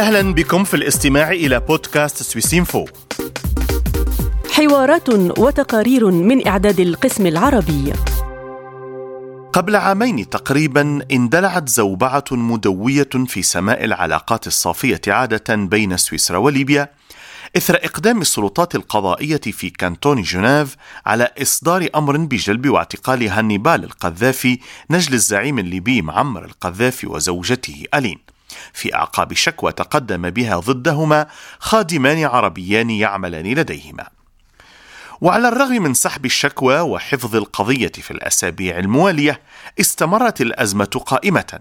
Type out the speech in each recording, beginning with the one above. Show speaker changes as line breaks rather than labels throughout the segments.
أهلا بكم في الاستماع إلى بودكاست سويسينفو.
حوارات وتقارير من إعداد القسم العربي.
قبل عامين تقريبا اندلعت زوبعة مدوية في سماء العلاقات الصافية عادة بين سويسرا وليبيا إثر إقدام السلطات القضائية في كانتون جنيف على إصدار أمر بجلب واعتقال هانيبال القذافي نجل الزعيم الليبي معمر القذافي وزوجته ألين، في أعقاب شكوى تقدم بها ضدهما خادمان عربيان يعملان لديهما. وعلى الرغم من سحب الشكوى وحفظ القضية في الأسابيع الموالية، استمرت الأزمة قائمة.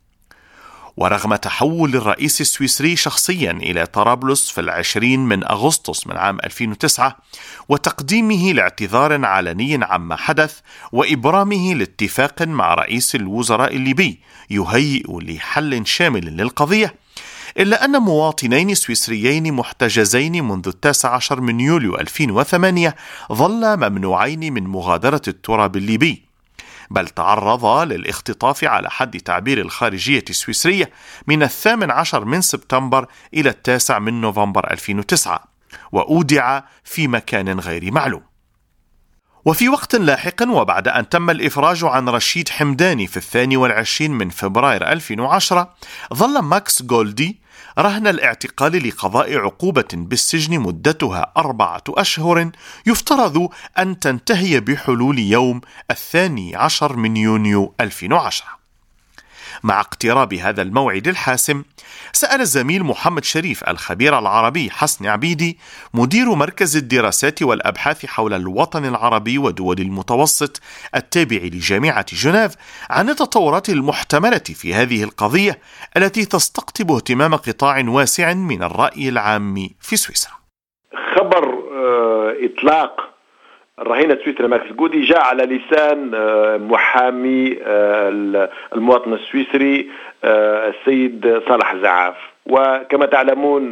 ورغم تحول الرئيس السويسري شخصيا إلى طرابلس في 20 من أغسطس من عام 2009 وتقديمه لاعتذار علني عما حدث وإبرامه لاتفاق مع رئيس الوزراء الليبي يهيئ لحل شامل للقضية، إلا أن مواطنين سويسريين محتجزين منذ 19 من يوليو 2008 ظل ممنوعين من مغادرة التراب الليبي، بل تعرضا للاختطاف على حد تعبير الخارجية السويسرية من 18 من سبتمبر إلى 9 من نوفمبر 2009، وأودع في مكان غير معلوم. وفي وقت لاحق وبعد أن تم الإفراج عن رشيد حمداني في 22 من فبراير 2010، ظل ماكس جولدي رهن الاعتقال لقضاء عقوبة بالسجن مدتها 4 أشهر يفترض أن تنتهي بحلول يوم 12 من يونيو 2010. مع اقتراب هذا الموعد الحاسم، سأل الزميل محمد شريف الخبير العربي حسن عبيدي مدير مركز الدراسات والأبحاث حول الوطن العربي ودول المتوسط التابع لجامعة جنيف عن التطورات المحتملة في هذه القضية التي تستقطب اهتمام قطاع واسع من الرأي العام في سويسرا.
خبر إطلاق الرهينة السويسري ماكس جولدي جاء على لسان محامي المواطن السويسري السيد صالح زعاف. وكما تعلمون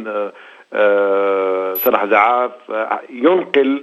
صالح زعاف ينقل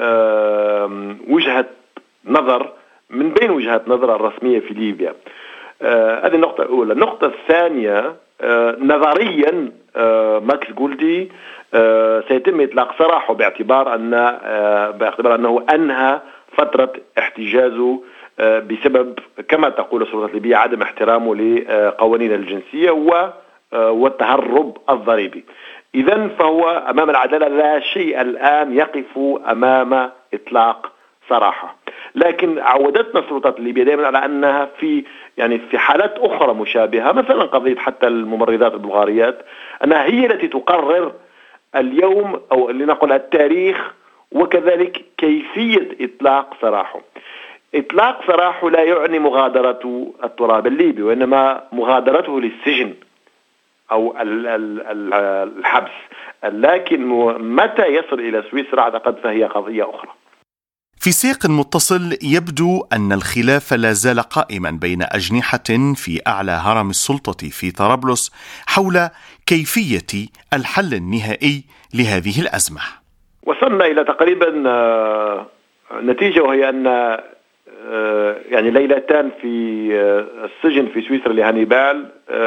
وجهة نظر من بين وجهات نظر الرسمية في ليبيا. هذه النقطة الأولى. النقطة الثانية، نظريا ماكس جولدي سيتم إطلاق سراحه باعتبار أنه أنهى فترة احتجازه بسبب كما تقول السلطات الليبية عدم احترامه لقوانين الجنسية والتهرب الضريبي. إذن فهو أمام العدالة، لا شيء الآن يقف أمام إطلاق سراحه. لكن عودتنا السلطات الليبية دائما على أنها في حالات أخرى مشابهة، مثلا قضية حتى الممرضات البلغاريات، أنها هي التي تقرر اليوم أو لنقل التاريخ وكذلك كيفية إطلاق سراحه. إطلاق سراحه لا يعني مغادرة التراب الليبي، وإنما مغادرته للسجن أو الحبس. لكن متى يصل إلى سويسرا أعتقد فهي قضية أخرى.
في سياق متصل، يبدو أن الخلاف لا زال قائما بين أجنحة في أعلى هرم السلطة في طرابلس حول كيفية الحل النهائي لهذه الأزمة.
وصلنا إلى تقريبا نتيجة، وهي أن ليلتان في السجن في سويسرا لهانيبال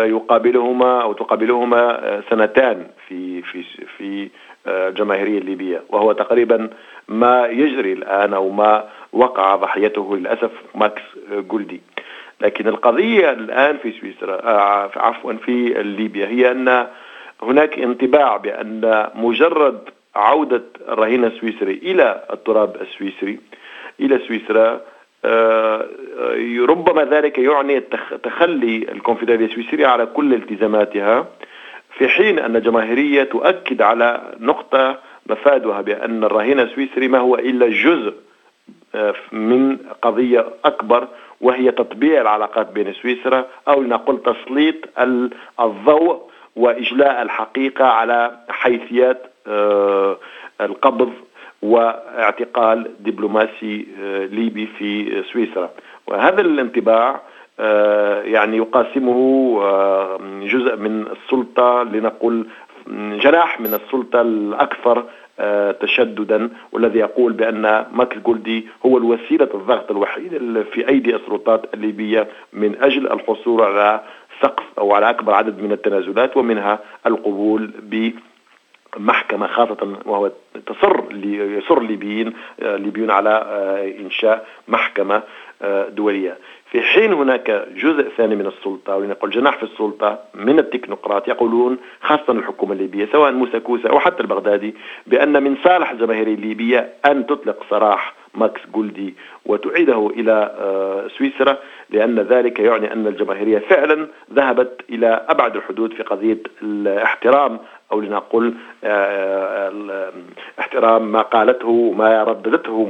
تقابلهما سنتان في الجماهيرية الليبية، وهو تقريبا ما يجري الآن أو ما وقع ضحيته للأسف ماكس جولدي. لكن القضية الآن في سويسرا في ليبيا هي أن هناك انطباع بأن مجرد عودة الرهين السويسري إلى التراب السويسري إلى سويسرا ربما ذلك يعني تخلي الكونفدرالية السويسرية على كل التزاماتها، في حين أن الجماهيرية تؤكد على نقطة مفادها بأن الرهين السويسري ما هو إلا جزء من قضية أكبر، وهي تطبيع العلاقات بين سويسرا أو لنقول تسليط الضوء وإجلاء الحقيقة على حيثيات القبض واعتقال دبلوماسي ليبي في سويسرا. وهذا الانطباع يقاسمه جزء من السلطة، لنقول جناح من السلطة الأكثر تشددا، والذي يقول بأن ماكس جولدي هو الوسيلة الضغط الوحيد في أيدي السلطات الليبية من أجل الحصول على السقف أو على أكبر عدد من التنازلات، ومنها القبول بمحكمة خاصة، وهو يصر الليبيين على إنشاء محكمة دولية. في حين هناك جزء ثاني من السلطة، ولنقل جناح في السلطة من التكنوقراط، يقولون خاصة الحكومة الليبية سواء موسى كوسة أو حتى البغدادي بأن من صالح الجماهير الليبية أن تطلق سراح ماكس جولدي وتعيده إلى سويسرا، لأن ذلك يعني أن الجماهيرية فعلا ذهبت إلى أبعد الحدود في قضية الاحترام، أو لنقل احترام ما قالته وما رددته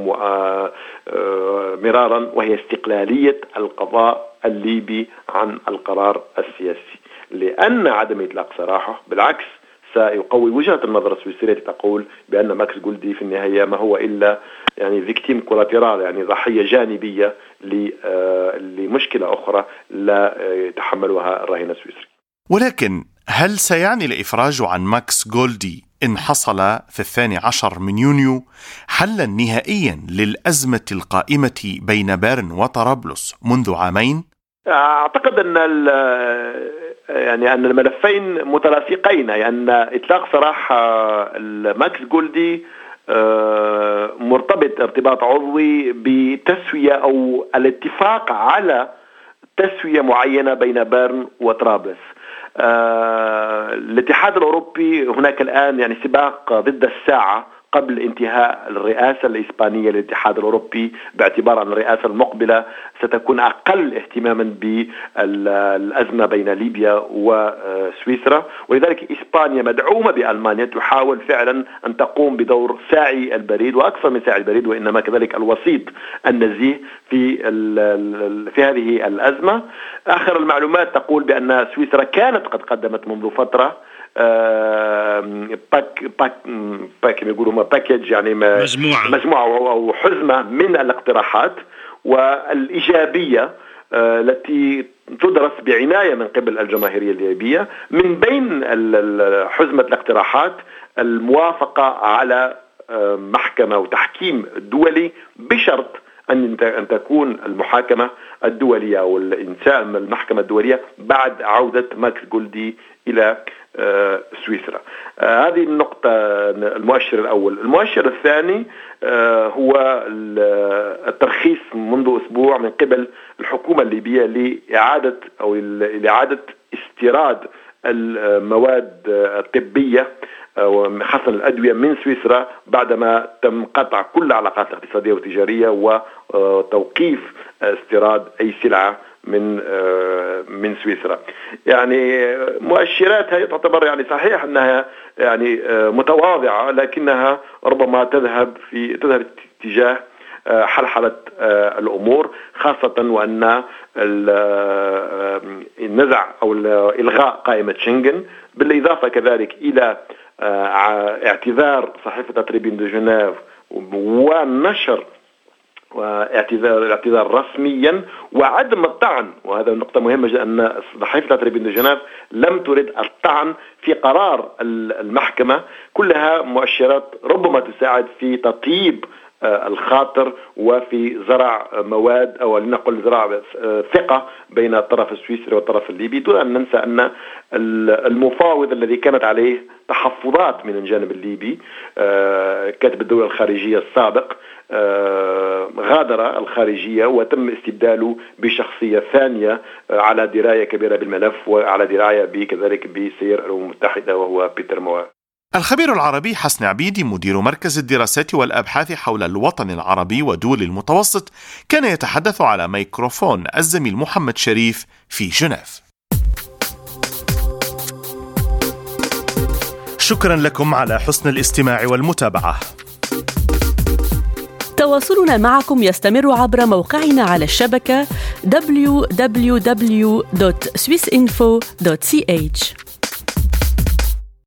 مرارا، وهي استقلالية القضاء الليبي عن القرار السياسي. لأن عدم إطلاق سراحه بالعكس سيقوي وجهة النظر السويسرية تقول بأن ماكس جولدي في النهاية ما هو إلا يعني فيكتيم كولاترال، يعني ضحية جانبية لمشكلة أخرى لا يتحملها الراهن السويسري.
ولكن هل سيعني الإفراج عن ماكس جولدي إن حصل في 12 من يونيو حلا نهائيا للأزمة القائمة بين بيرن وطرابلس منذ عامين؟
أعتقد أن أن الملفين متلاصقين، أن إطلاق سراح ماكس جولدي مرتبط ارتباط عضوي بتسوية أو الاتفاق على تسوية معينة بين بيرن وطرابلس. الاتحاد الأوروبي هناك الآن يعني سباق ضد الساعة قبل انتهاء الرئاسة الإسبانية للاتحاد الأوروبي، باعتبار أن الرئاسة المقبلة ستكون أقل اهتماما بالأزمة بين ليبيا وسويسرا، ولذلك إسبانيا مدعومة بألمانيا تحاول فعلا أن تقوم بدور ساعي البريد وأكثر من ساعي البريد، وإنما كذلك الوسيط النزيه في هذه الأزمة. آخر المعلومات تقول بأن سويسرا كانت قد قدمت منذ فترة باك يقولوا باكيج، يعني مجموعة أو حزمة من الاقتراحات والإيجابية التي تدرس بعناية من قبل الجماهيرية الليبية. من بين حزمة الاقتراحات الموافقة على محكمة وتحكيم دولي بشرط أن تكون المحاكمة الدولية أو الإنشاء المحكمة الدولية بعد عودة ماكس جولدي إلى سويسرا. هذه النقطة المؤشر الأول. المؤشر الثاني هو الترخيص منذ أسبوع من قبل الحكومة الليبية لإعادة استيراد المواد الطبية وخاصة الأدوية من سويسرا بعدما تم قطع كل العلاقات الاقتصادية والتجارية وتوقيف استيراد أي سلعة من سويسرا. يعني مؤشرات هي تعتبر يعني صحيح أنها يعني متواضعة، لكنها ربما تذهب اتجاه حلحلة الأمور، خاصة وأن النزع أو إلغاء قائمة شنغن، بالإضافة كذلك إلى اعتذار صحيفة تريبين دو جنيف ونشر اعتذار رسميا وعدم الطعن، وهذا نقطة مهمة جدا أن صحيفة تريبين دو جنيف لم ترد الطعن في قرار المحكمة. كلها مؤشرات ربما تساعد في تطيب الخاطر وفي زرع مواد أو لنقل زرع ثقة بين الطرف السويسري والطرف الليبي، دون أن ننسى أن المفاوض الذي كانت عليه تحفظات من الجانب الليبي كاتب الدولة الخارجية السابق غادر الخارجية وتم استبداله بشخصية ثانية على دراية كبيرة بالملف وعلى دراية كذلك بسير الأمم المتحدة، وهو بيتر موار.
الخبير العربي حسن عبيدي مدير مركز الدراسات والأبحاث حول الوطن العربي ودول المتوسط كان يتحدث على ميكروفون الزميل محمد شريف في جنيف. شكرا لكم على حسن الاستماع والمتابعة.
تواصلنا معكم يستمر عبر موقعنا على الشبكة www.swissinfo.ch.